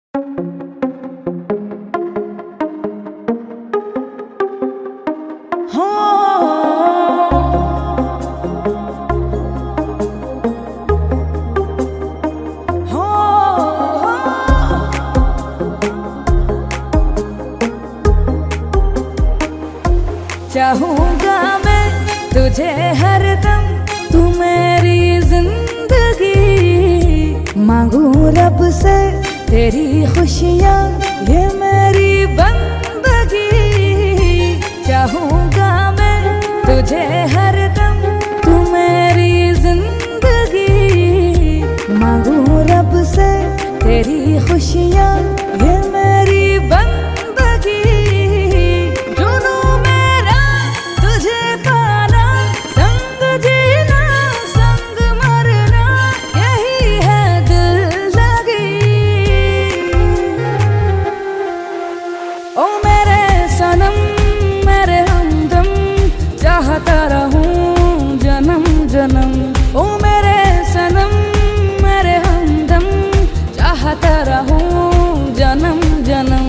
चाहूंगा मैं तुझे हरदम, तू मेरी जिंदगी। मांगू रब से तेरी खुशियाँ, ये मेरी बंदगी। चाहूंगा मैं तुझे हरदम, तू मेरी जिंदगी। मांगू रब से तेरी खुशियाँ, ये मेरी बंदगी। ओ मेरे सनम मेरे हमदम, चाहता रहूं जन्म जन्म। ओ मेरे सनम मेरे हमदम, चाहता रहूं जन्म जन्म।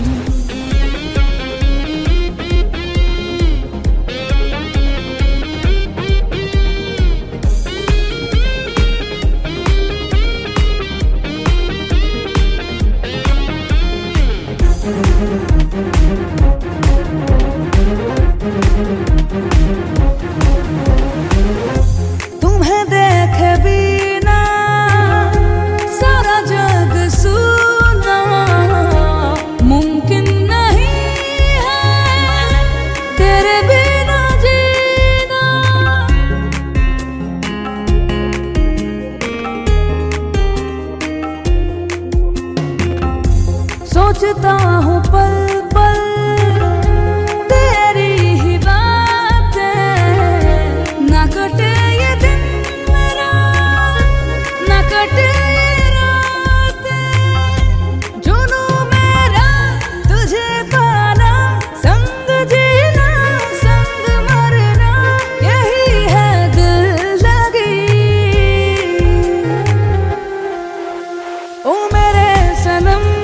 तुम्हें देखे बिना सारा जग सुना, मुमकिन नहीं है तेरे बिना जीना। सोचता हूँ पल पल तेरी ही बातें, ना कटे ये दिन मेरा, ना कटे ये रातें। जुनू मेरा तुझे पाना, संग जीना संग मरना, यही है दिल लगी। ओ मेरे सनम